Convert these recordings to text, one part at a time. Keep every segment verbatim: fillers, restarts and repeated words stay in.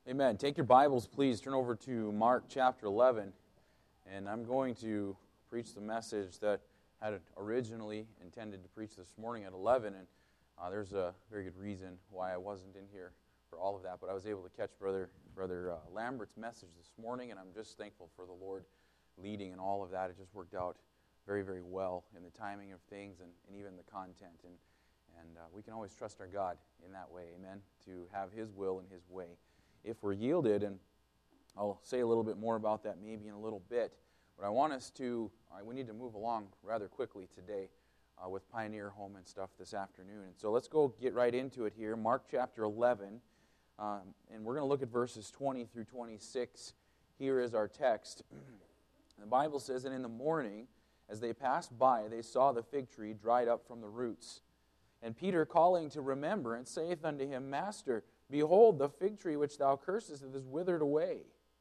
Amen. Take your Bibles, please. Turn over to Mark chapter eleven. And I'm going to preach the message that I had originally intended to preach this morning at eleven. And uh, there's a very good reason why I wasn't in here for all of that. But I was able to catch Brother Brother uh, Lambert's message this morning. And I'm just thankful for the Lord leading and all of that. It just worked out very, very well in the timing of things and, and even the content. And, and uh, we can always trust our God in that way. Amen. To have His will and His way, if we're yielded, and I'll say a little bit more about that maybe in a little bit, but I want us to, uh, we need to move along rather quickly today uh, with Pioneer Home and stuff this afternoon. And so let's go get right into it here. Mark chapter eleven, um, and we're going to look at verses twenty through twenty-six. Here is our text. The Bible says, "And in the morning, as they passed by, they saw the fig tree dried up from the roots. And Peter, calling to remembrance, saith unto him, Master, behold, the fig tree which thou cursest is withered away."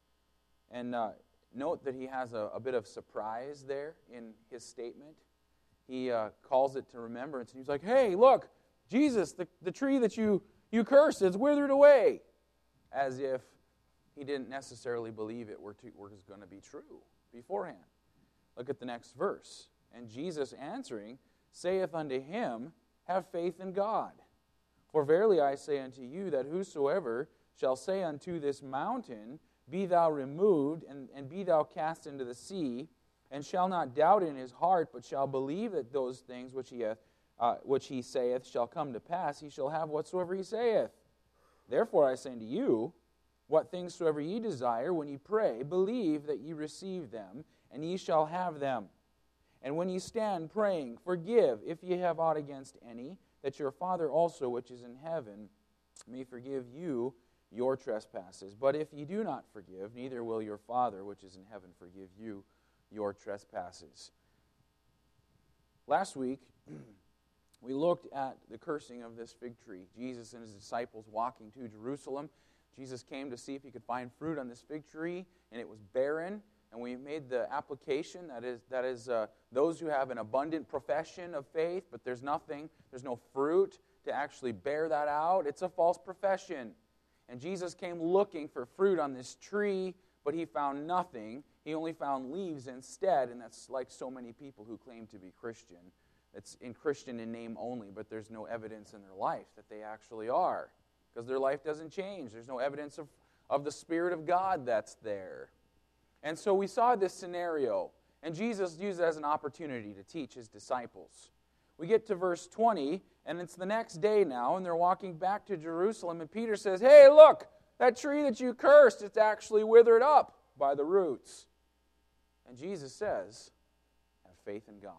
And uh, note that he has a, a bit of surprise there in his statement. He uh, calls it to remembrance, and he's like, "Hey, look, Jesus, the, the tree that you, you cursed, it's withered away." As if he didn't necessarily believe it were to, was going to be true beforehand. Look at the next verse. "And Jesus answering saith unto him, Have faith in God. For verily I say unto you, that whosoever shall say unto this mountain, Be thou removed, and, and be thou cast into the sea, and shall not doubt in his heart, but shall believe that those things which he hath, uh, which he saith shall come to pass, he shall have whatsoever he saith. Therefore I say unto you, what things soever ye desire, when ye pray, believe that ye receive them, and ye shall have them. And when ye stand praying, forgive, if ye have aught against any, that your Father also which is in heaven may forgive you your trespasses. But if ye do not forgive, neither will your Father which is in heaven forgive you your trespasses." Last week, we looked at the cursing of this fig tree. Jesus and his disciples walking to Jerusalem. Jesus came to see if he could find fruit on this fig tree, and it was barren. And we made the application, that is, that is uh, those who have an abundant profession of faith, but there's nothing, there's no fruit to actually bear that out. It's a false profession. And Jesus came looking for fruit on this tree, but he found nothing. He only found leaves instead, and that's like so many people who claim to be Christian. It's in Christian in name only, but there's no evidence in their life that they actually are, because their life doesn't change. There's no evidence of, of the Spirit of God that's there. And so we saw this scenario, and Jesus used it as an opportunity to teach his disciples. We get to verse twenty, and it's the next day now, and they're walking back to Jerusalem, and Peter says, "Hey, look, that tree that you cursed, it's actually withered up by the roots." And Jesus says, "Have faith in God."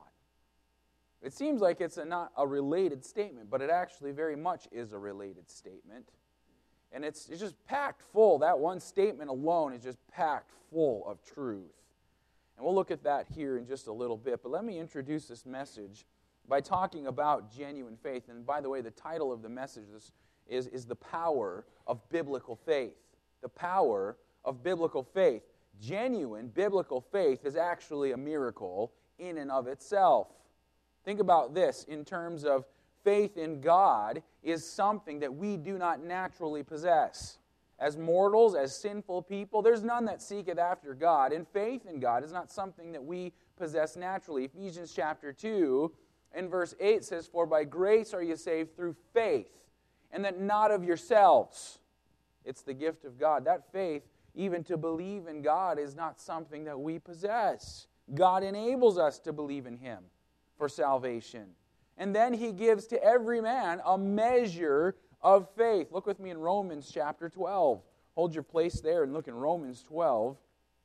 It seems like it's a, not a related statement, but it actually very much is a related statement. And it's, it's just packed full. That one statement alone is just packed full of truth. And we'll look at that here in just a little bit. But let me introduce this message by talking about genuine faith. And by the way, the title of the message is, is, is The Power of Biblical Faith. The power of biblical faith. Genuine biblical faith is actually a miracle in and of itself. Think about this in terms of faith in God is something that we do not naturally possess. As mortals, as sinful people, there's none that seeketh after God. And faith in God is not something that we possess naturally. Ephesians chapter two and verse eight says, "For by grace are you saved through faith, and that not of yourselves." It's the gift of God. That faith, even to believe in God, is not something that we possess. God enables us to believe in Him for salvation. And then He gives to every man a measure of faith. Look with me in Romans chapter twelve. Hold your place there and look in Romans twelve.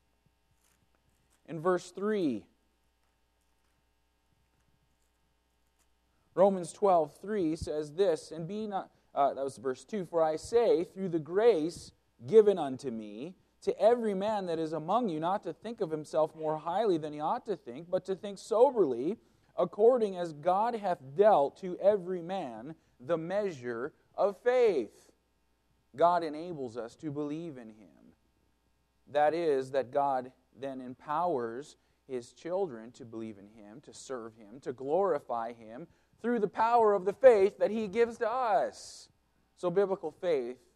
In verse three. Romans twelve, three says this, and be not, uh, that was verse two, "For I say, through the grace given unto me, to every man that is among you, not to think of himself more highly than he ought to think, but to think soberly, according as God hath dealt to every man the measure of faith." God enables us to believe in Him. That is, that God then empowers His children to believe in Him, to serve Him, to glorify Him through the power of the faith that He gives to us. So biblical faith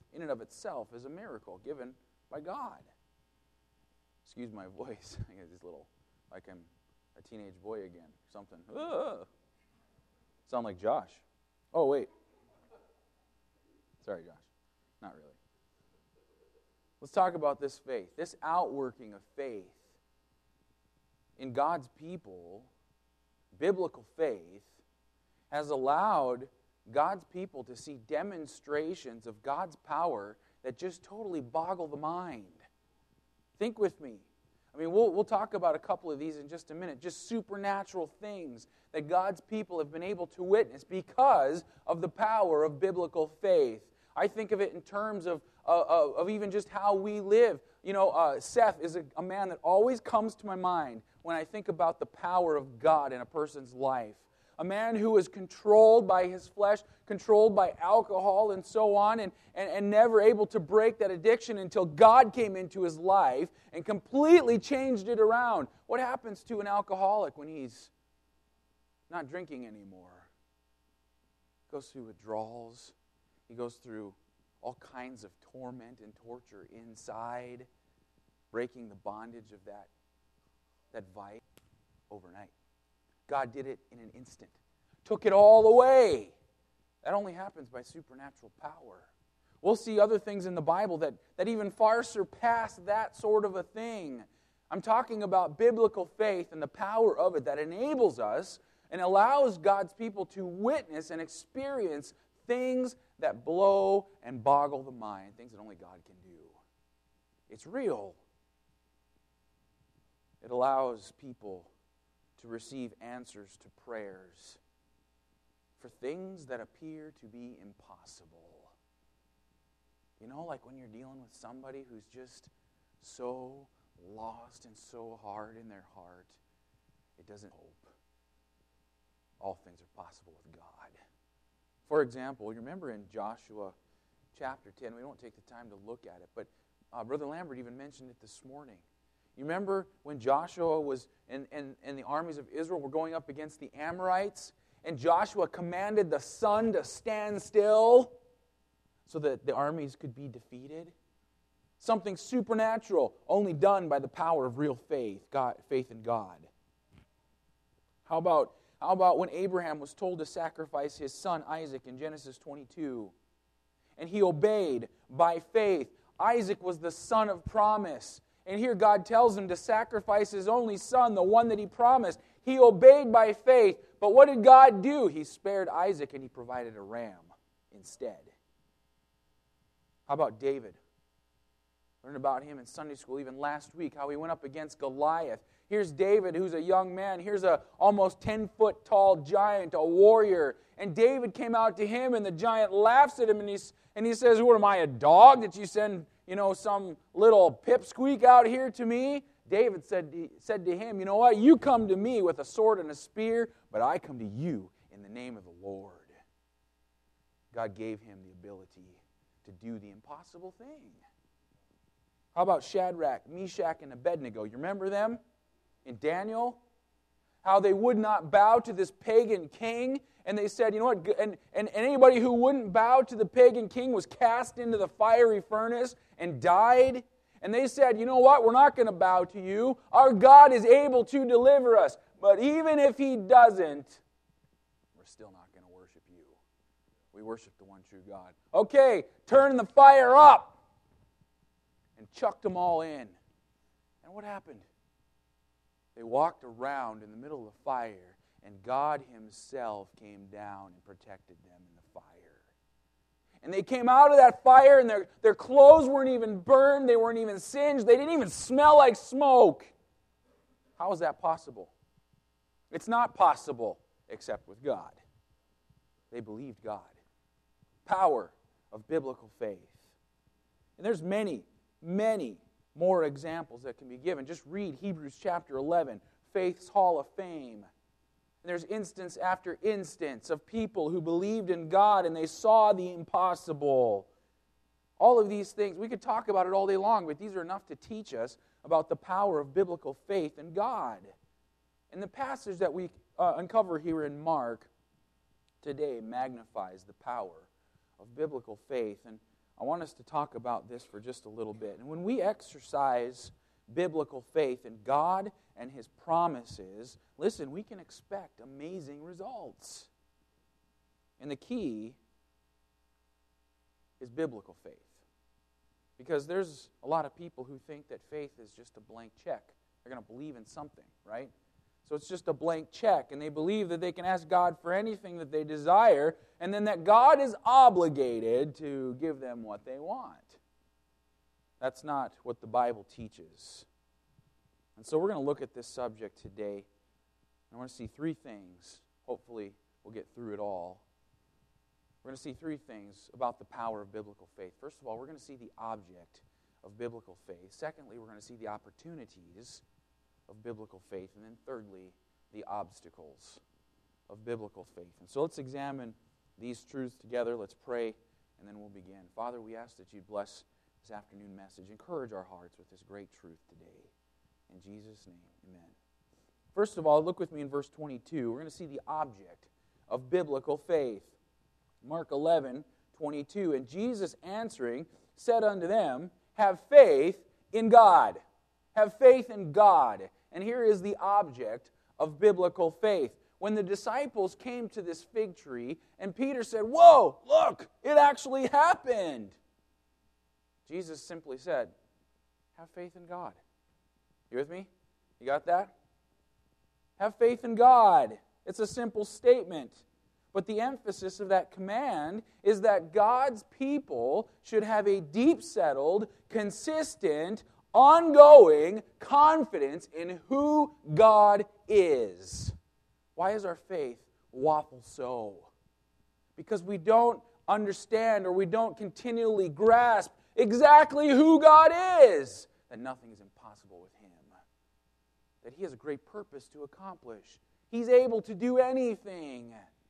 in and of itself is a miracle given by God. Excuse my voice. I get this little, like I'm a teenage boy again, or something. Ugh. Sound like Josh. Oh, wait. Sorry, Josh. Not really. Let's talk about this faith, this outworking of faith. In God's people, biblical faith has allowed God's people to see demonstrations of God's power that just totally boggle the mind. Think with me. I mean, we'll, we'll talk about a couple of these in just a minute. Just supernatural things that God's people have been able to witness because of the power of biblical faith. I think of it in terms of, uh, of even just how we live. You know, uh, Seth is a, a man that always comes to my mind when I think about the power of God in a person's life. A man who is controlled by his flesh, controlled by alcohol and so on, and, and, and never able to break that addiction until God came into his life and completely changed it around. What happens to an alcoholic when he's not drinking anymore? He goes through withdrawals. He goes through all kinds of torment and torture inside, breaking the bondage of that, that vice overnight. God did it in an instant. Took it all away. That only happens by supernatural power. We'll see other things in the Bible that, that even far surpass that sort of a thing. I'm talking about biblical faith and the power of it that enables us and allows God's people to witness and experience things that blow and boggle the mind, things that only God can do. It's real. It allows people to receive answers to prayers for things that appear to be impossible. You know, like when you're dealing with somebody who's just so lost and so hard in their heart, it doesn't hope. All things are possible with God. For example, you remember in Joshua chapter ten, we won't take the time to look at it, but uh, Brother Lambert even mentioned it this morning. You remember when Joshua was, and, and, and the armies of Israel were going up against the Amorites, and Joshua commanded the sun to stand still so that the armies could be defeated? Something supernatural, only done by the power of real faith, God, faith in God. How about, how about when Abraham was told to sacrifice his son Isaac in Genesis twenty-two? And he obeyed by faith. Isaac was the son of promise. And here God tells him to sacrifice his only son, the one that he promised. He obeyed by faith. But what did God do? He spared Isaac and he provided a ram instead. How about David? Learned about him in Sunday school even last week, how he went up against Goliath. Here's David, who's a young man. Here's a almost ten-foot tall giant, a warrior. And David came out to him, and the giant laughs at him, and, he's, and he says, "What am I, a dog that you send, you know, some little pipsqueak out here to me?" David said, said to him, "You know what? You come to me with a sword and a spear, but I come to you in the name of the Lord." God gave him the ability to do the impossible thing. How about Shadrach, Meshach, and Abednego? You remember them in Daniel? How they would not bow to this pagan king, and they said, you know what, and, and anybody who wouldn't bow to the pagan king was cast into the fiery furnace and died. And they said, you know what, we're not going to bow to you. Our God is able to deliver us. But even if He doesn't, we're still not going to worship you. We worship the one true God. Okay, turn the fire up. And chucked them all in. And what happened? They walked around in the middle of the fire, and God Himself came down and protected them in the fire. And they came out of that fire, and their, their clothes weren't even burned, they weren't even singed, they didn't even smell like smoke. How is that possible? It's not possible except with God. They believed God. Power of biblical faith. And there's many, many more examples that can be given. Just read Hebrews chapter eleven, Faith's Hall of Fame. And there's instance after instance of people who believed in God and they saw the impossible. All of these things, we could talk about it all day long, but these are enough to teach us about the power of biblical faith in God. And the passage that we uh, uncover here in Mark today magnifies the power of biblical faith. And I want us to talk about this for just a little bit. And when we exercise biblical faith in God and His promises, listen, we can expect amazing results. And the key is biblical faith. Because there's a lot of people who think that faith is just a blank check. They're going to believe in something, right? So it's just a blank check, and they believe that they can ask God for anything that they desire, and then that God is obligated to give them what they want. That's not what the Bible teaches. And so we're going to look at this subject today. I want to see three things. Hopefully we'll get through it all. We're going to see three things about the power of biblical faith. First of all, we're going to see the object of biblical faith. Secondly, we're going to see the opportunities of biblical faith. And then thirdly, the obstacles of biblical faith. And so let's examine these truths together. Let's pray, and then we'll begin. Father, we ask that you'd bless this afternoon message. Encourage our hearts with this great truth today. In Jesus' name, amen. First of all, look with me in verse twenty-two. We're going to see the object of biblical faith. Mark eleven, twenty-two. And Jesus answering said unto them, have faith in God. Have faith in God. And here is the object of biblical faith. When the disciples came to this fig tree, and Peter said, whoa, look, it actually happened. Jesus simply said, have faith in God. You with me? You got that? Have faith in God. It's a simple statement. But the emphasis of that command is that God's people should have a deep-settled, consistent, ongoing confidence in who God is. Why is our faith waffle so? Because we don't understand or we don't continually grasp exactly who God is. That nothing is impossible with Him. That He has a great purpose to accomplish. He's able to do anything.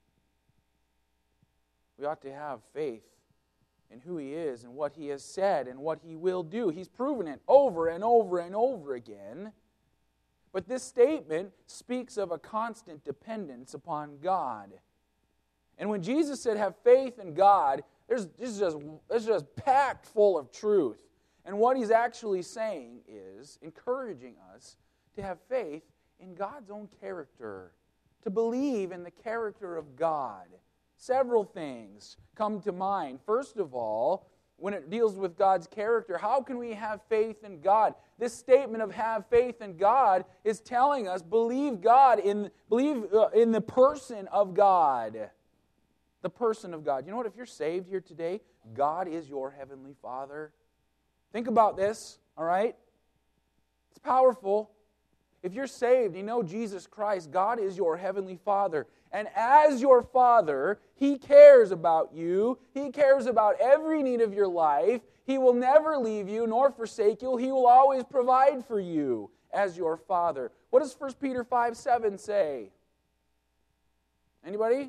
We ought to have faith in who He is and what He has said and what He will do. He's proven it over and over and over again. But this statement speaks of a constant dependence upon God. And when Jesus said, have faith in God, there's, this, is just, this is just packed full of truth. And what He's actually saying is encouraging us to have faith in God's own character, to believe in the character of God. Several things come to mind. First of all, when it deals with God's character, how can we have faith in God? This statement of have faith in God is telling us believe God in believe uh, in the person of God. The person of God. You know what? If you're saved here today, God is your heavenly Father. Think about this, all right? It's powerful. If you're saved, you know Jesus Christ, God is your heavenly Father. And as your Father, He cares about you. He cares about every need of your life. He will never leave you nor forsake you. He will always provide for you as your Father. What does First Peter five seven say? Anybody?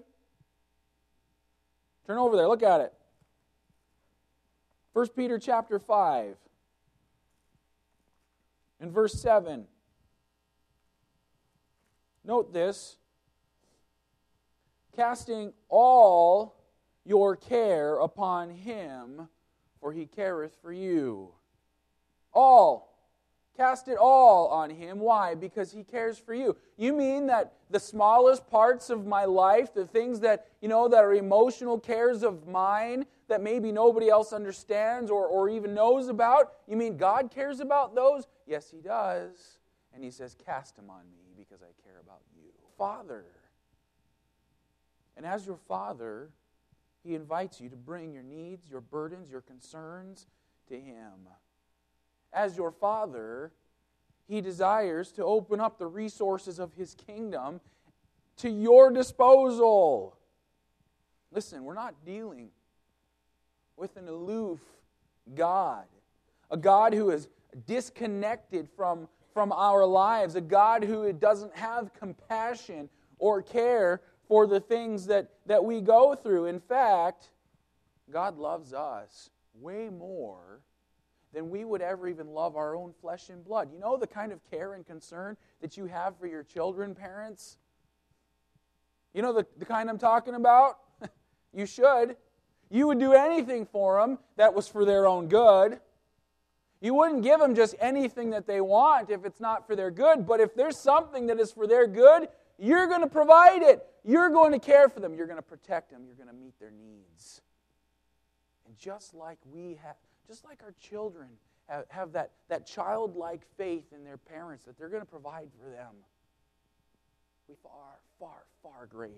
Turn over there. Look at it. First Peter chapter five. In verse seven. Note this. Casting all your care upon Him, for He careth for you. All. Cast it all on Him. Why? Because He cares for you. You mean that the smallest parts of my life, the things that, you know, that are emotional cares of mine, that maybe nobody else understands or, or even knows about, you mean God cares about those? Yes, He does. And He says, cast them on me because I care about you. Father. And as your Father, He invites you to bring your needs, your burdens, your concerns to Him. As your Father, He desires to open up the resources of His kingdom to your disposal. Listen, we're not dealing with an aloof God, a God who is disconnected from, from our lives, a God who doesn't have compassion or care for the things that, that we go through. In fact, God loves us way more than we would ever even love our own flesh and blood. You know the kind of care and concern that you have for your children, parents? You know the, the kind I'm talking about? You should. You would do anything for them that was for their own good. You wouldn't give them just anything that they want if it's not for their good. But if there's something that is for their good, you're going to provide it. You're going to care for them. You're going to protect them. You're going to meet their needs. And just like we have, just like our children have, have that, that childlike faith in their parents that they're going to provide for them, we far, far, far greater.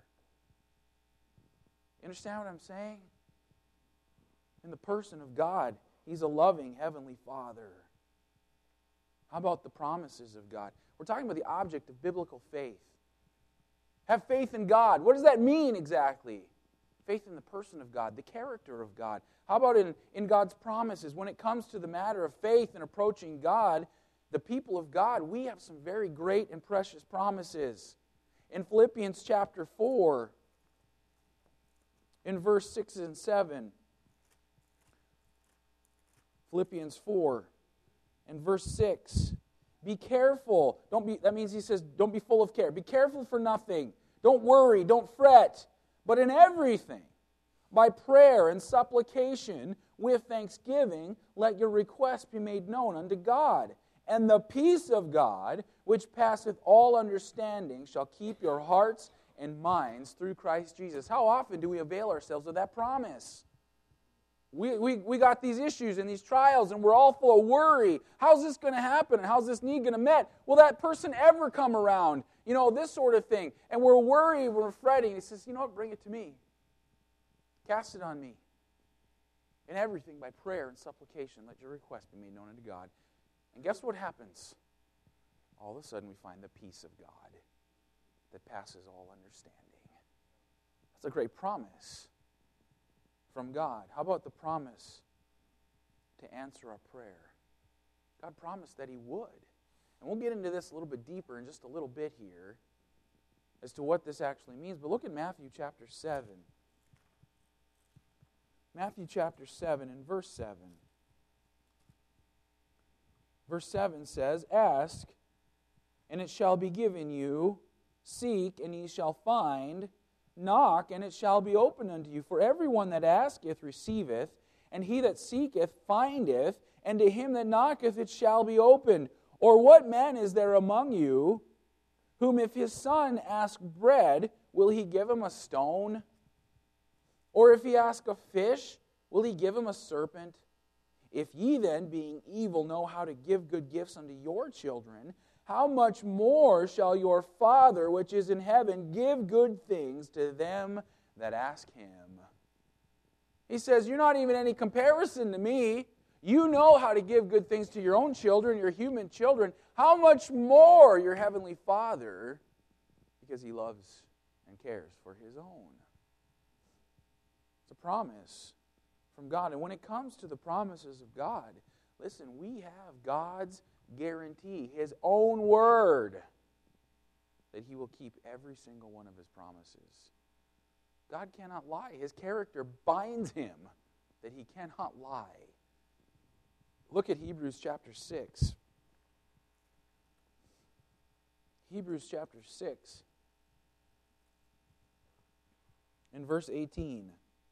You understand what I'm saying? In the person of God, He's a loving Heavenly Father. How about the promises of God? We're talking about the object of biblical faith. Have faith in God. What does that mean exactly? Faith in the person of God, the character of God. How about in, in God's promises? When it comes to the matter of faith and approaching God, the people of God, we have some very great and precious promises. In Philippians chapter four, in verse six and seven, Philippians four and verse six. Be careful. Don't be, that means he says, don't be full of care. Be careful for nothing. Don't worry. Don't fret. But in everything, by prayer and supplication, with thanksgiving, let your requests be made known unto God. And the peace of God, which passeth all understanding, shall keep your hearts and minds through Christ Jesus. How often do we avail ourselves of that promise? We, we, we got these issues and these trials, and we're all full of worry. How's this going to happen? And how's this need going to be met? Will that person ever come around? You know, this sort of thing. And we're worried, we're fretting. He says, you know what, bring it to me. Cast it on me. In everything, by prayer and supplication, let your request be made known unto God. And guess what happens? All of a sudden, we find the peace of God that passes all understanding. That's a great promise from God. How about the promise to answer our prayer? God promised that He would. And we'll get into this a little bit deeper in just a little bit here as to what this actually means. But look at Matthew chapter seven. Matthew chapter seven and verse seven. Verse seven says, ask, and it shall be given you. Seek, and ye shall find. Knock, and it shall be opened unto you. For everyone that asketh receiveth, and he that seeketh findeth, and to him that knocketh it shall be opened. Or what man is there among you, whom if his son ask bread, will he give him a stone? Or if he ask a fish, will he give him a serpent? If ye then, being evil, know how to give good gifts unto your children, how much more shall your Father which is in heaven give good things to them that ask Him? He says, you're not even any comparison to me. You know how to give good things to your own children, your human children. How much more your Heavenly Father, because He loves and cares for His own. It's a promise from God. And when it comes to the promises of God, listen, we have God's guarantee, His own word, that He will keep every single one of His promises. God cannot lie. His character binds Him that He cannot lie. Look at Hebrews chapter six. Hebrews chapter six. In verse eighteen.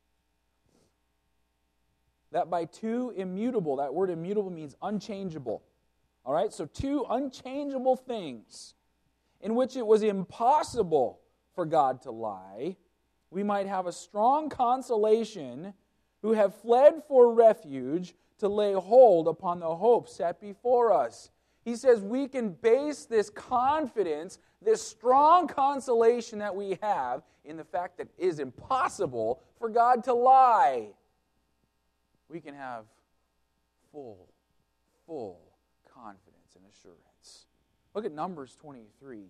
That by two immutable, that word immutable means unchangeable. All right, so two unchangeable things in which it was impossible for God to lie, we might have a strong consolation who have fled for refuge to lay hold upon the hope set before us. He says we can base this confidence, this strong consolation that we have in the fact that it is impossible for God to lie. We can have full, full confidence and assurance. Look at Numbers twenty-three.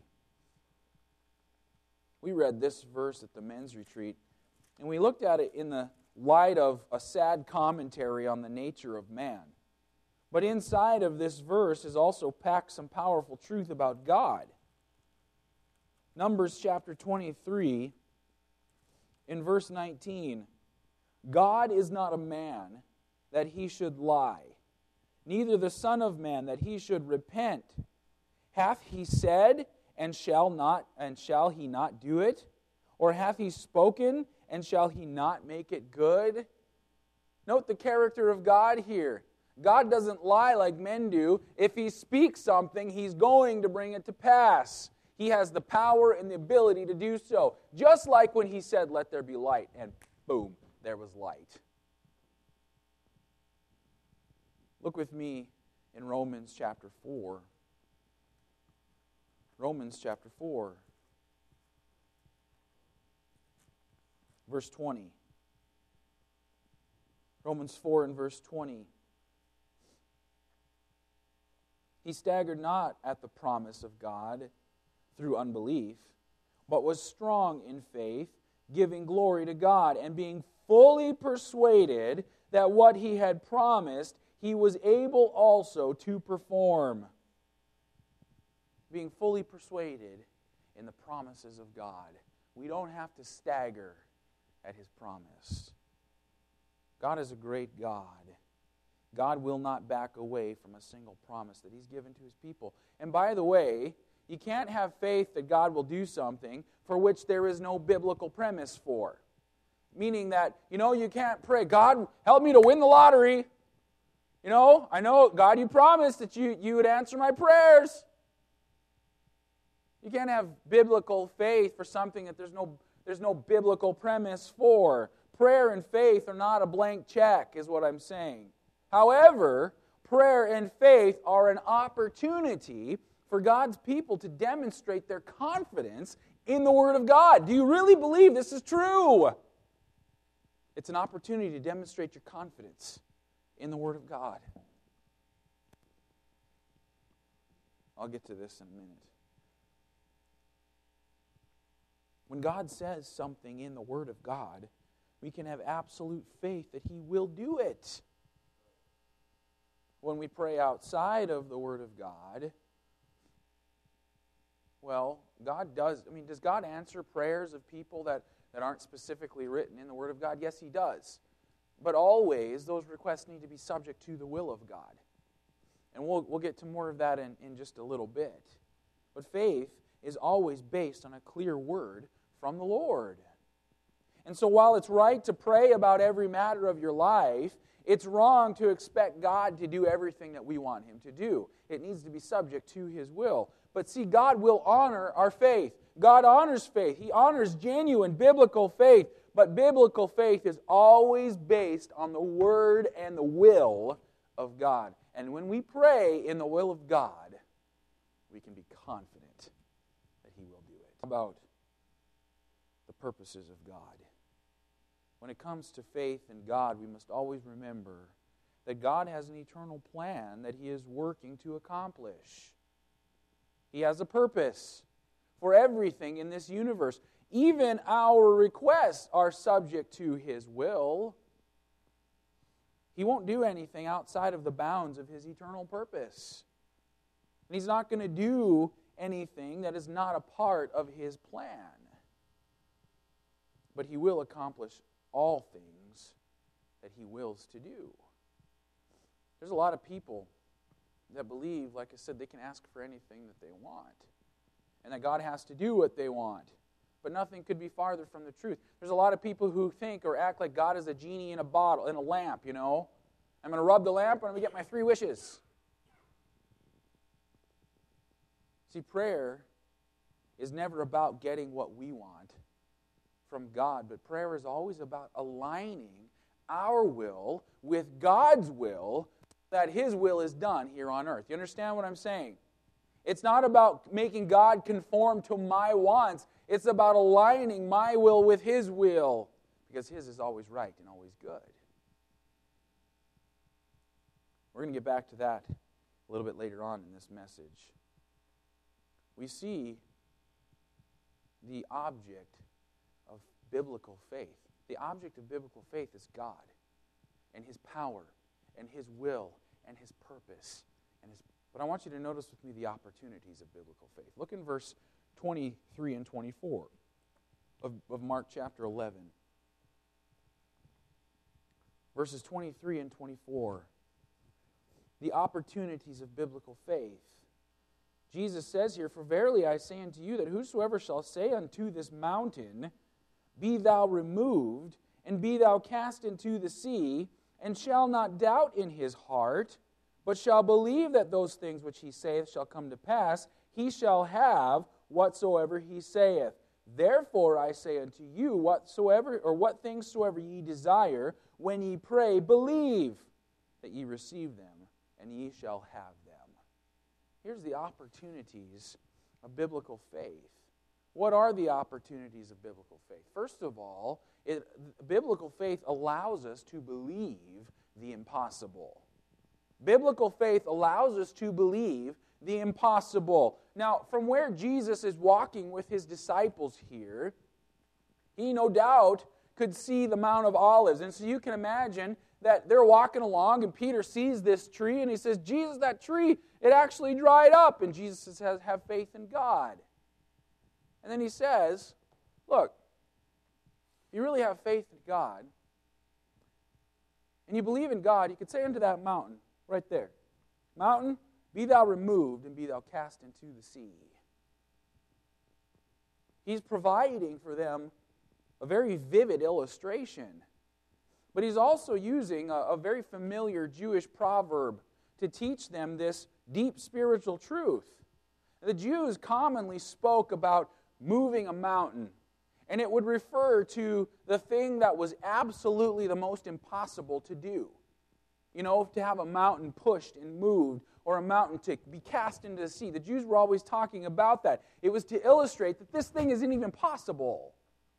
We read this verse at the men's retreat, and we looked at it in the light of a sad commentary on the nature of man. But inside of this verse is also packed some powerful truth about God. Numbers chapter twenty-three, in verse nineteen, God is not a man that He should lie, neither the Son of Man that He should repent. Hath He said, and shall not, and shall He not do it? Or hath He spoken, and shall He not make it good? Note the character of God here. God doesn't lie like men do. If He speaks something, He's going to bring it to pass. He has the power and the ability to do so. Just like when He said, "Let there be light," and boom, there was light. Look with me in Romans chapter four. Romans chapter four. Verse twenty. Romans four and verse twenty. He staggered not at the promise of God through unbelief, but was strong in faith, giving glory to God, and being fully persuaded that what He had promised, He was able also to perform. Being fully persuaded in the promises of God. We don't have to stagger at His promise. God is a great God. God will not back away from a single promise that He's given to His people. And by the way, you can't have faith that God will do something for which there is no biblical premise for. Meaning that, you know, you can't pray, "God, help me to win the lottery. You know, I know, God, you promised that you, you would answer my prayers." You can't have biblical faith for something that there's no, there's no biblical premise for. Prayer and faith are not a blank check, is what I'm saying. However, prayer and faith are an opportunity for God's people to demonstrate their confidence in the Word of God. Do you really believe this is true? It's an opportunity to demonstrate your confidence in the Word of God. I'll get to this in a minute. When God says something in the Word of God, we can have absolute faith that He will do it. When we pray outside of the Word of God, well, God does, I mean, does God answer prayers of people that, that aren't specifically written in the Word of God? Yes, He does. But always, those requests need to be subject to the will of God. And we'll, we'll get to more of that in, in just a little bit. But faith is always based on a clear word from the Lord. And so while it's right to pray about every matter of your life, it's wrong to expect God to do everything that we want Him to do. It needs to be subject to His will. But see, God will honor our faith. God honors faith. He honors genuine biblical faith. But biblical faith is always based on the Word and the will of God. And when we pray in the will of God, we can be confident that He will do it. How about the purposes of God? When it comes to faith in God, we must always remember that God has an eternal plan that He is working to accomplish. He has a purpose for everything in this universe. Even our requests are subject to His will. He won't do anything outside of the bounds of His eternal purpose. And He's not going to do anything that is not a part of His plan. But He will accomplish all things that He wills to do. There's a lot of people that believe, like I said, they can ask for anything that they want. And that God has to do what they want. But nothing could be farther from the truth. There's a lot of people who think or act like God is a genie in a bottle, in a lamp, you know. I'm going to rub the lamp and I'm going to get my three wishes. See, prayer is never about getting what we want from God, but prayer is always about aligning our will with God's will, that His will is done here on earth. You understand what I'm saying? It's not about making God conform to my wants. It's about aligning my will with His will, because His is always right and always good. We're going to get back to that a little bit later on in this message. We see the object of biblical faith. The object of biblical faith is God and His power and His will and His purpose. And His. But I want you to notice with me the opportunities of biblical faith. Look in verse twenty-three and twenty-four of, of Mark chapter eleven. Verses twenty-three and twenty-four. The opportunities of biblical faith. Jesus says here, "For verily I say unto you that whosoever shall say unto this mountain, be thou removed, and be thou cast into the sea, and shall not doubt in his heart, but shall believe that those things which he saith shall come to pass, he shall have whatsoever he saith. Therefore I say unto you, whatsoever or what things soever ye desire, when ye pray, believe that ye receive them, and ye shall have them. Here's the opportunities of biblical faith. What are the opportunities of biblical faith? First of all, it, biblical faith allows us to believe the impossible. Biblical faith allows us to believe the impossible. Now, from where Jesus is walking with his disciples here, he no doubt could see the Mount of Olives. And so you can imagine that they're walking along and Peter sees this tree and he says, Jesus, that tree, it actually dried up. And Jesus says, have faith in God. And then he says, look, if you really have faith in God, and you believe in God, you could say unto that mountain, right there, mountain, be thou removed, and be thou cast into the sea. He's providing for them a very vivid illustration. But he's also using a, a very familiar Jewish proverb to teach them this deep spiritual truth. The Jews commonly spoke about moving a mountain, and it would refer to the thing that was absolutely the most impossible to do. You know, to have a mountain pushed and moved, or a mountain to be cast into the sea. The Jews were always talking about that. It was to illustrate that this thing isn't even possible.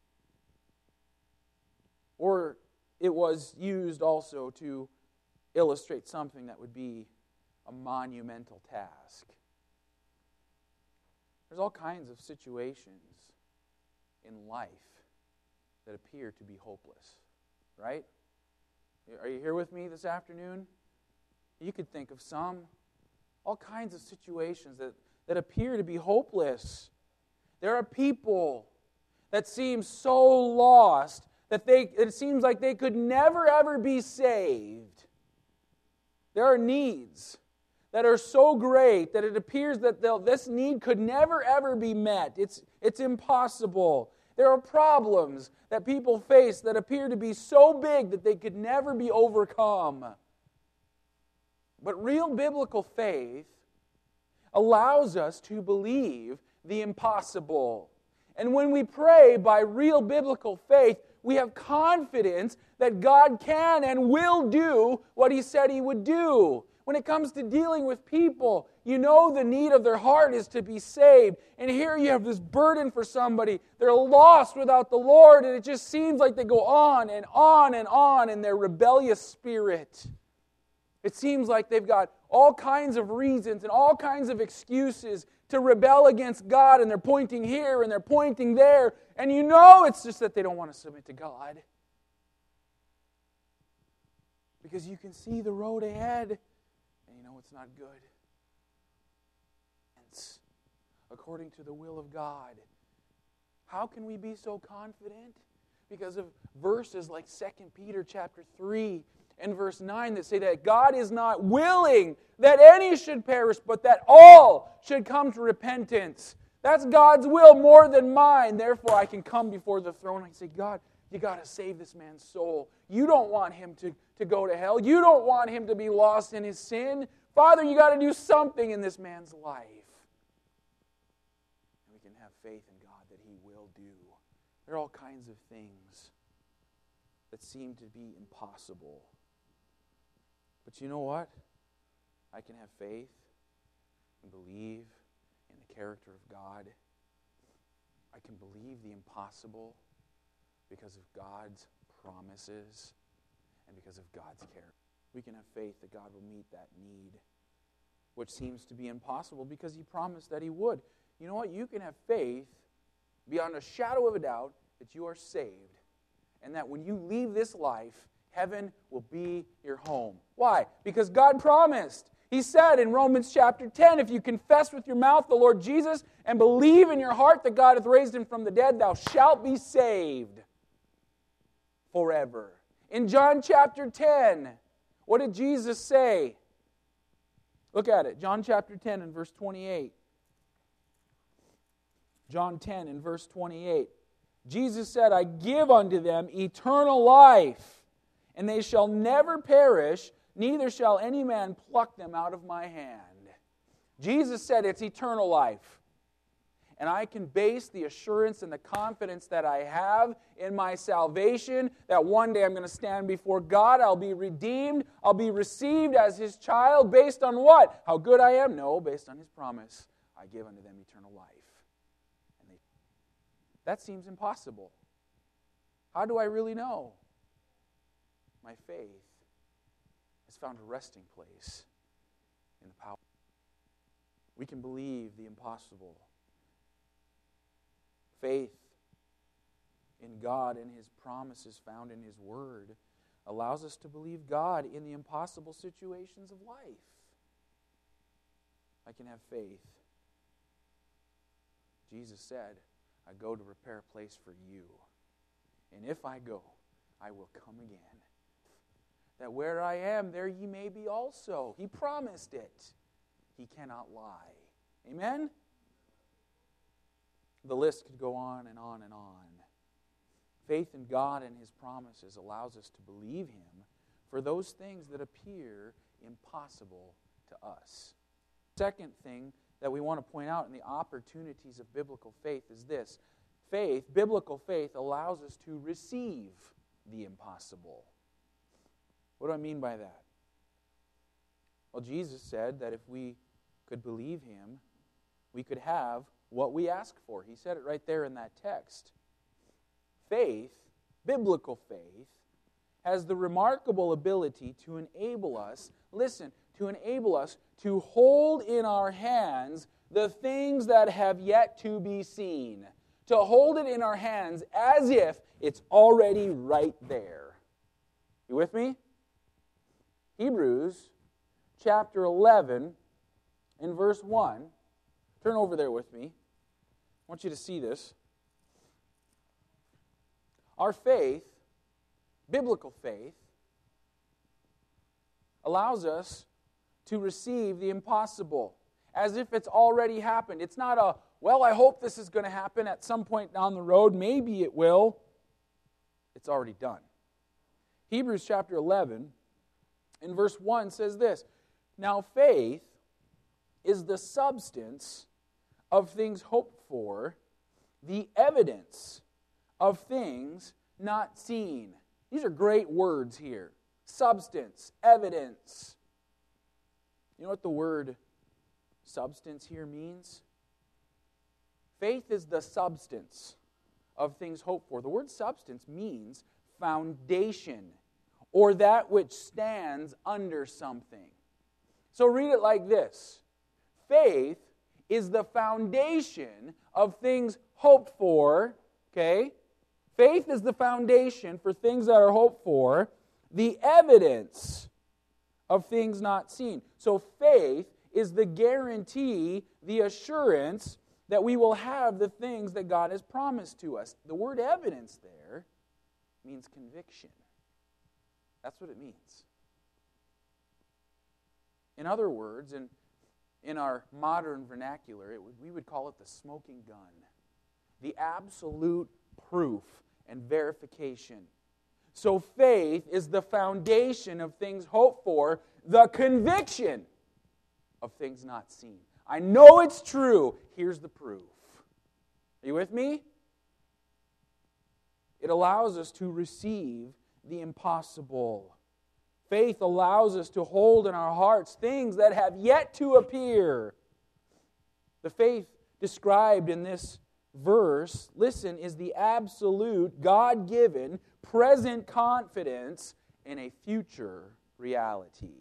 Or it was used also to illustrate something that would be a monumental task. There's all kinds of situations in life that appear to be hopeless, right? Are you here with me this afternoon? You could think of some, all kinds of situations that, that appear to be hopeless. There are people that seem so lost that they it seems like they could never ever be saved. There are needs that are so great that it appears that this need could never ever be met. It's, it's impossible. There are problems that people face that appear to be so big that they could never be overcome. But real biblical faith allows us to believe the impossible. And when we pray by real biblical faith, we have confidence that God can and will do what He said He would do. When it comes to dealing with people, you know the need of their heart is to be saved. And here you have this burden for somebody. They're lost without the Lord, and it just seems like they go on and on and on in their rebellious spirit. It seems like they've got all kinds of reasons and all kinds of excuses to rebel against God, and they're pointing here and they're pointing there, and you know it's just that they don't want to submit to God. Because you can see the road ahead, and you know it's not good. It's according to the will of God. How can we be so confident? Because of verses like Second Peter chapter three and verse nine that say that God is not willing that any should perish, but that all should come to repentance. That's God's will more than mine. Therefore, I can come before the throne and say, God, you got to save this man's soul. You don't want him to, to go to hell. You don't want him to be lost in his sin. Father, you got to do something in this man's life. And we can have faith in God that He will do. There are all kinds of things that seem to be impossible. But you know what? I can have faith and believe in the character of God. I can believe the impossible because of God's promises and because of God's character. We can have faith that God will meet that need, which seems to be impossible because He promised that He would. You know what? You can have faith beyond a shadow of a doubt that you are saved and that when you leave this life, heaven will be your home. Why? Because God promised. He said in Romans chapter ten, if you confess with your mouth the Lord Jesus and believe in your heart that God hath raised Him from the dead, thou shalt be saved forever. In John chapter ten, what did Jesus say? Look at it. John chapter ten and verse twenty-eight. John ten and verse twenty-eight. Jesus said, I give unto them eternal life, and they shall never perish, neither shall any man pluck them out of my hand. Jesus said it's eternal life. And I can base the assurance and the confidence that I have in my salvation, that one day I'm going to stand before God, I'll be redeemed, I'll be received as His child, based on what? How good I am? No, based on His promise. I give unto them eternal life. And they, that seems impossible. How do I really know? My faith has found a resting place in the power. We can believe the impossible. Faith in God and His promises found in His Word allows us to believe God in the impossible situations of life. I can have faith. Jesus said, I go to prepare a place for you. And if I go, I will come again. That where I am, there ye may be also. He promised it. He cannot lie. Amen? The list could go on and on and on. Faith in God and His promises allows us to believe Him for those things that appear impossible to us. Second thing that we want to point out in the opportunities of biblical faith is this. Faith, biblical faith, allows us to receive the impossible. What do I mean by that? Well, Jesus said that if we could believe Him, we could have what we ask for. He said it right there in that text. Faith, biblical faith, has the remarkable ability to enable us, listen, to enable us to hold in our hands the things that have yet to be seen. To hold it in our hands as if it's already right there. You with me? Hebrews chapter eleven in verse one. Turn over there with me. I want you to see this. Our faith, biblical faith, allows us to receive the impossible as if it's already happened. It's not a, well, I hope this is going to happen at some point down the road. Maybe it will. It's already done. Hebrews chapter eleven in verse one says this, now faith is the substance of things hoped for, the evidence of things not seen. These are great words here. Substance, evidence. You know what the word substance here means? Faith is the substance of things hoped for. The word substance means foundation, or that which stands under something. So read it like this. Faith is the foundation of things hoped for, okay? Faith is the foundation for things that are hoped for, the evidence of things not seen. So faith is the guarantee, the assurance that we will have the things that God has promised to us. The word evidence there means conviction. That's what it means. In other words, in, in our modern vernacular, it would, we would call it the smoking gun. The absolute proof and verification. So faith is the foundation of things hoped for, the conviction of things not seen. I know it's true. Here's the proof. Are you with me? It allows us to receive the impossible. Faith allows us to hold in our hearts things that have yet to appear. The faith described in this verse, listen, is the absolute, God-given, present confidence in a future reality.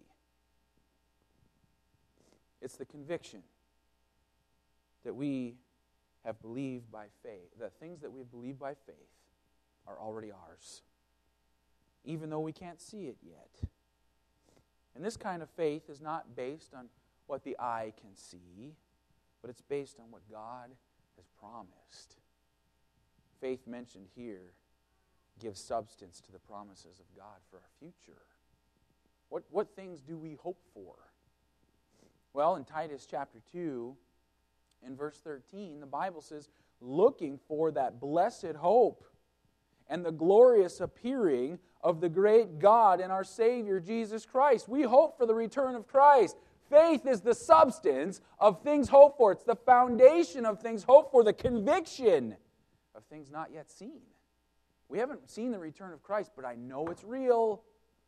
It's the conviction that we have believed by faith. The things that we have believed by faith are already ours, even though we can't see it yet. And this kind of faith is not based on what the eye can see, but it's based on what God has promised. Faith mentioned here gives substance to the promises of God for our future. What, what things do we hope for? Well, in Titus chapter two, in verse thirteen, the Bible says, looking for that blessed hope and the glorious appearing of the great God and our Savior, Jesus Christ. We hope for the return of Christ. Faith is the substance of things hoped for. It's the foundation of things hoped for, the conviction of things not yet seen. We haven't seen the return of Christ, but I know it's real.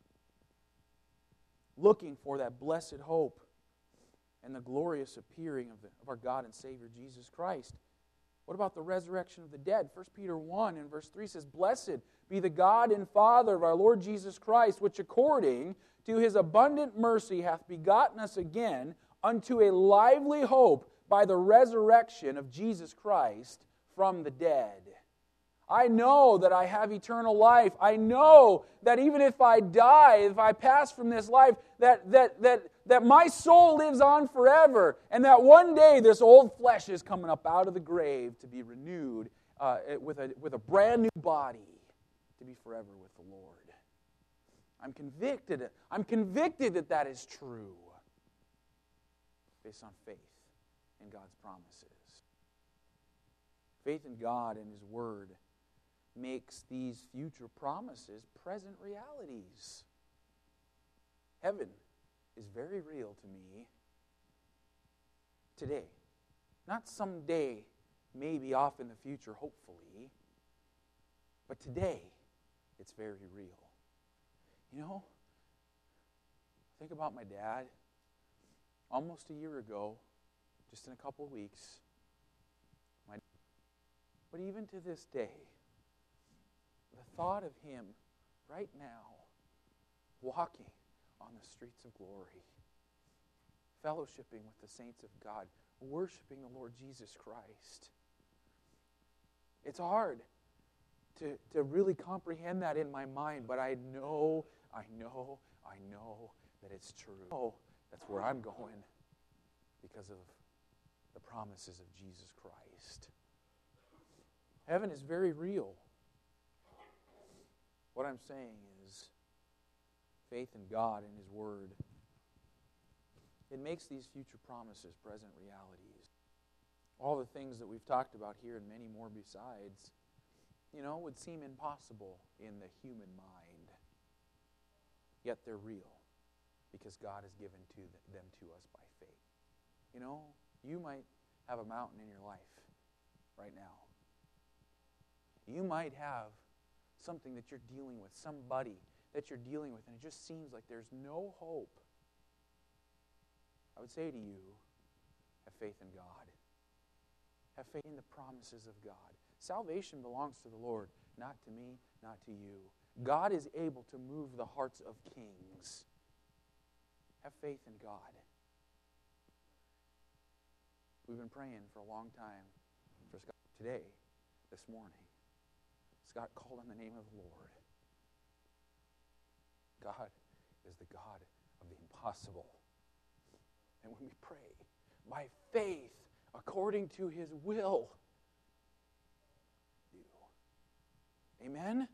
Looking for that blessed hope and the glorious appearing of, the, of our God and Savior, Jesus Christ. What about the resurrection of the dead? First Peter one and verse three says, Blessed be the God and Father of our Lord Jesus Christ, which according to His abundant mercy hath begotten us again unto a lively hope by the resurrection of Jesus Christ from the dead. I know that I have eternal life. I know that even if I die, if I pass from this life, that, that, that, that my soul lives on forever, and that one day this old flesh is coming up out of the grave to be renewed uh, with, a, with a brand new body to be forever with the Lord. I'm convicted. I'm convicted that that is true based on faith in God's promises. Faith in God and His Word makes these future promises present realities. Heaven is very real to me today. Not someday, maybe off in the future, hopefully, but today, it's very real. You know, think about my dad. Almost a year ago, just in a couple of weeks, my, but even to this day, the thought of him right now walking on the streets of glory, fellowshipping with the saints of God, worshiping the Lord Jesus Christ. It's hard to, to really comprehend that in my mind, but I know, I know, I know that it's true. Oh, that's where I'm going because of the promises of Jesus Christ. Heaven is very real. What I'm saying is faith in God and His Word. It makes these future promises present realities. All the things that we've talked about here and many more besides, you know, would seem impossible in the human mind. Yet they're real because God has given to them to us by faith. You know, you might have a mountain in your life right now. You might have something that you're dealing with, somebody that you're dealing with, and it just seems like there's no hope. I would say to you, have faith in God. Have faith in the promises of God. Salvation belongs to the Lord, not to me, not to you. God is able to move the hearts of kings. Have faith in God. We've been praying for a long time for Scott today, this morning. Scott called on the name of the Lord. God is the God of the impossible. And when we pray by faith, according to His will, do. Amen?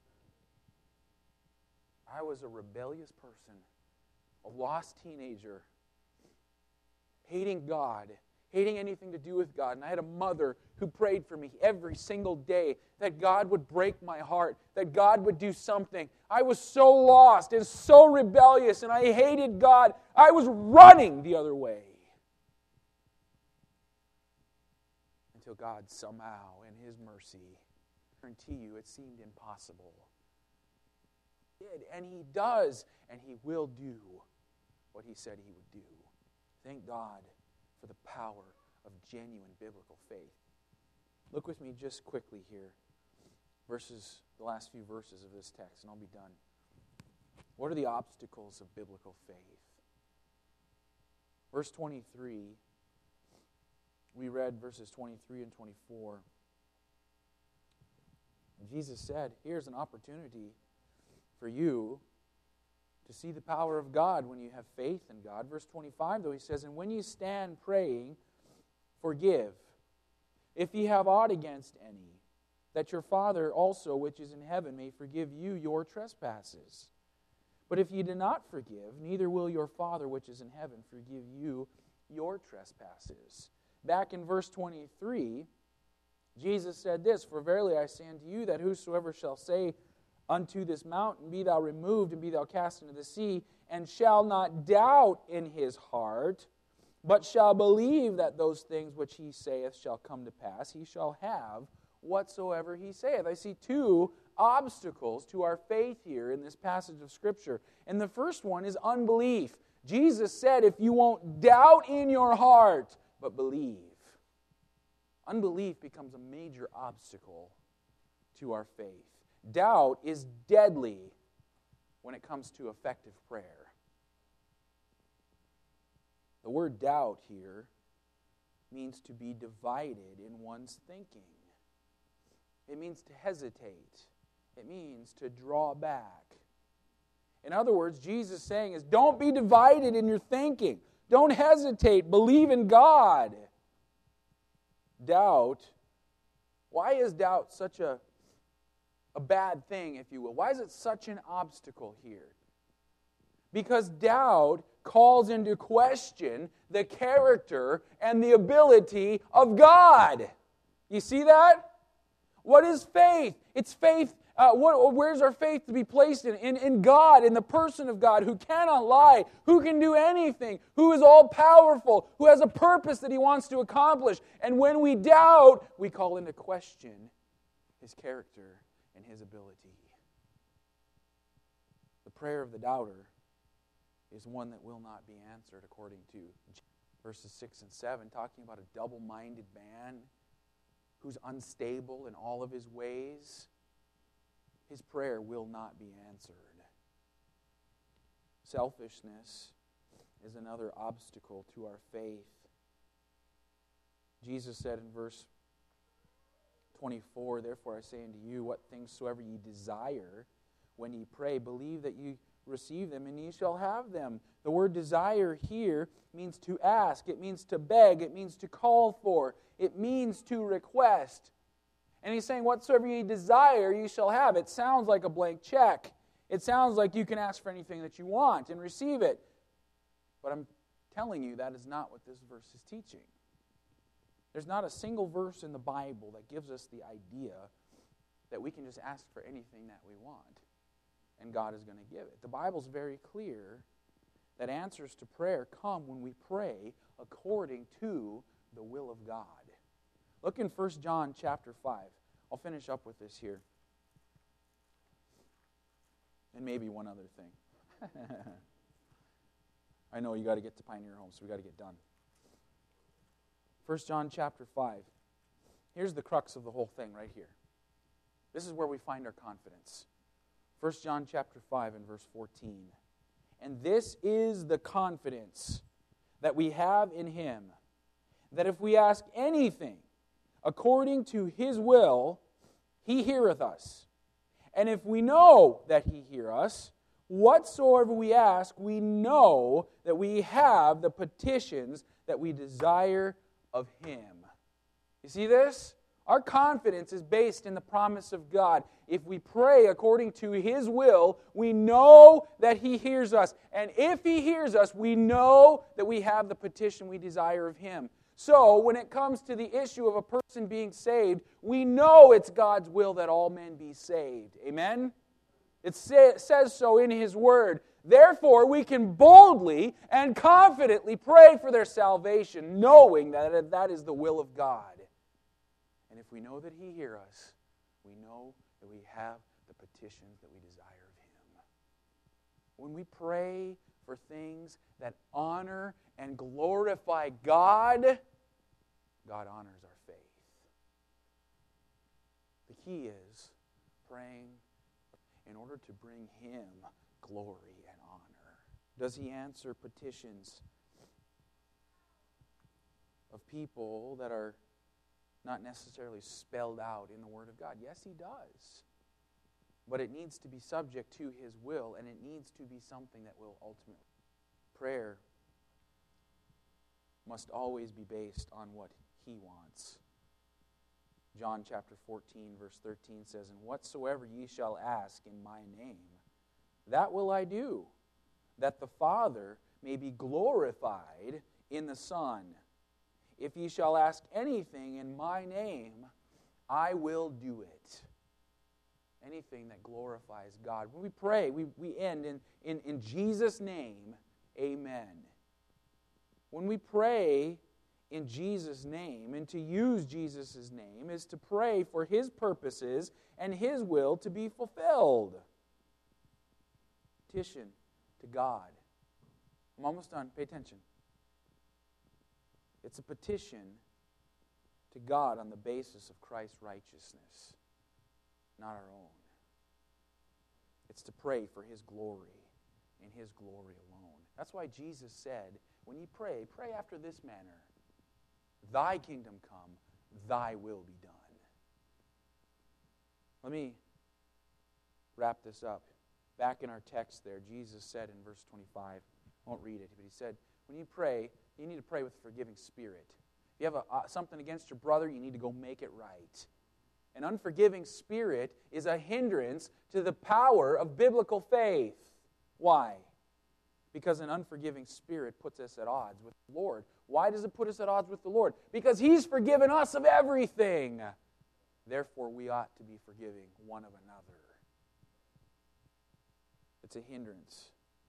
I was a rebellious person, a lost teenager, hating God, hating anything to do with God. And I had a mother who prayed for me every single day that God would break my heart, that God would do something. I was so lost and so rebellious, and I hated God. I was running the other way. Until God somehow, in His mercy, guarantee you it seemed impossible. He did, and He does, and He will do what He said He would do. Thank God for the power of genuine biblical faith. Look with me just quickly here. Verses, the last few verses of this text, and I'll be done. What are the obstacles of biblical faith? Verse twenty-three, we read verses twenty-three and twenty-four. And Jesus said, here's an opportunity for you to see the power of God when you have faith in God. Verse twenty-five, though, He says, and when you stand praying, forgive, if ye have aught against any, that your Father also which is in heaven may forgive you your trespasses. But if ye do not forgive, neither will your Father which is in heaven forgive you your trespasses. Back in verse twenty-three, Jesus said this, "For verily I say unto you, that whosoever shall say unto this mountain, Be thou removed, and be thou cast into the sea, and shall not doubt in his heart, but shall believe that those things which he saith shall come to pass, he shall have whatsoever he saith." I see two obstacles to our faith here in this passage of Scripture. And the first one is unbelief. Jesus said, if you won't doubt in your heart, but believe. Unbelief becomes a major obstacle to our faith. Doubt is deadly when it comes to effective prayer. The word doubt here means to be divided in one's thinking. It means to hesitate. It means to draw back. In other words, Jesus is saying is, don't be divided in your thinking. Don't hesitate. Believe in God. Doubt. Why is doubt such a, a bad thing, if you will? Why is it such an obstacle here? Because doubt calls into question the character and the ability of God. You see that? What is faith? It's faith. Uh, what, where's our faith to be placed in? in? In God, in the person of God, who cannot lie, who can do anything, who is all-powerful, who has a purpose that He wants to accomplish. And when we doubt, we call into question His character and His ability. The prayer of the doubter is one that will not be answered, according to verses six and seven, talking about a double-minded man who's unstable in all of his ways. His prayer will not be answered. Selfishness is another obstacle to our faith. Jesus said in verse twenty-four, "Therefore I say unto you, what things soever ye desire, when ye pray, believe that ye receive them, and ye shall have them." The word desire here means to ask. It means to beg. It means to call for. It means to request. And He's saying, whatsoever ye desire, ye shall have. It sounds like a blank check. It sounds like you can ask for anything that you want and receive it. But I'm telling you, that is not what this verse is teaching. There's not a single verse in the Bible that gives us the idea that we can just ask for anything that we want and God is going to give it. The Bible's very clear that answers to prayer come when we pray according to the will of God. Look in First John chapter five. I'll finish up with this here. And maybe one other thing. I know you got to get to Pioneer Home, so we got to get done. First John chapter five. Here's the crux of the whole thing right here. This is where we find our confidence. First John chapter five and verse fourteen. "And this is the confidence that we have in Him, that if we ask anything according to His will, He heareth us. And if we know that He hear us, whatsoever we ask, we know that we have the petitions that we desire of Him." You see this? Our confidence is based in the promise of God. If we pray according to His will, we know that He hears us. And if He hears us, we know that we have the petition we desire of Him. So, when it comes to the issue of a person being saved, we know it's God's will that all men be saved. Amen? It say, says so in His Word. Therefore, we can boldly and confidently pray for their salvation, knowing that that is the will of God. And if we know that He hears us, we know that we have the petitions that we desire of Him. When we pray for things that honor and glorify God, God honors our faith. The key is praying in order to bring Him glory and honor. Does He answer petitions of people that are not necessarily spelled out in the Word of God? Yes, He does. But it needs to be subject to His will, and it needs to be something that will ultimately. Prayer must always be based on what He wants. John chapter fourteen, verse thirteen says, "And whatsoever ye shall ask in my name, that will I do, that the Father may be glorified in the Son. If ye shall ask anything in my name, I will do it. Anything that glorifies God. When we pray, we, we end in, in, in Jesus' name, amen. When we pray in Jesus' name, and to use Jesus' name is to pray for His purposes and His will to be fulfilled. Petition to God. I'm almost done. Pay attention. It's a petition to God on the basis of Christ's righteousness, not our own. It's to pray for His glory and His glory alone. That's why Jesus said, when you pray, pray after this manner. Thy kingdom come, thy will be done. Let me wrap this up. Back in our text there, Jesus said in verse twenty-five, I won't read it, but He said, when you pray, you need to pray with a forgiving spirit. If you have a, uh, something against your brother, you need to go make it right. An unforgiving spirit is a hindrance to the power of biblical faith. Why? Because an unforgiving spirit puts us at odds with the Lord. Why does it put us at odds with the Lord? Because He's forgiven us of everything. Therefore, we ought to be forgiving one of another. It's a hindrance.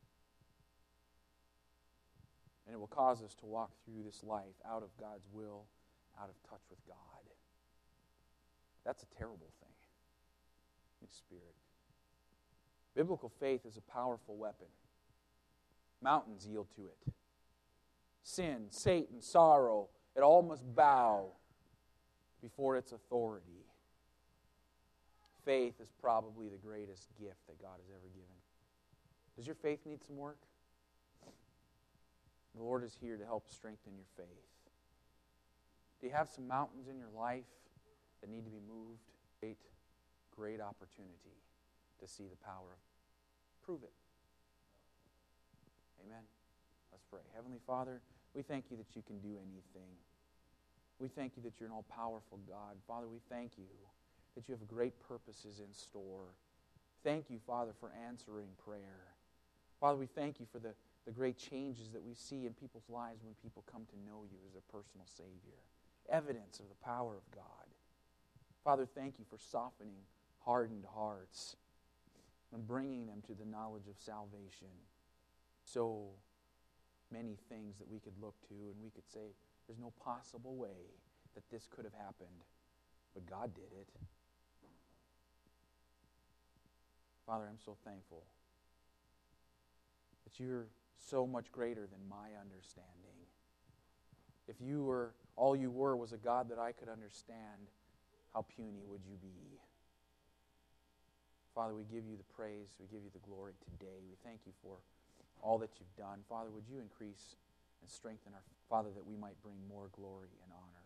And it will cause us to walk through this life out of God's will, out of touch with God. That's a terrible thing. Spirit. Biblical faith is a powerful weapon. Mountains yield to it. Sin, Satan, sorrow, it all must bow before its authority. Faith is probably the greatest gift that God has ever given. Does your faith need some work? The Lord is here to help strengthen your faith. Do you have some mountains in your life that need to be moved? Great, great opportunity to see the power of it. Prove it. Amen. Let's pray. Heavenly Father, we thank You that You can do anything. We thank You that You're an all-powerful God. Father, we thank You that You have great purposes in store. Thank You, Father, for answering prayer. Father, we thank You for the, the great changes that we see in people's lives when people come to know You as their personal Savior. Evidence of the power of God. Father, thank You for softening hardened hearts and bringing them to the knowledge of salvation. So many things that we could look to and we could say, there's no possible way that this could have happened, but God did it. Father, I'm so thankful that You're so much greater than my understanding. If You were, all You were was a God that I could understand, how puny would You be? Father, we give You the praise, we give You the glory today. We thank You for all that You've done. Father, would You increase and strengthen our Father that we might bring more glory and honor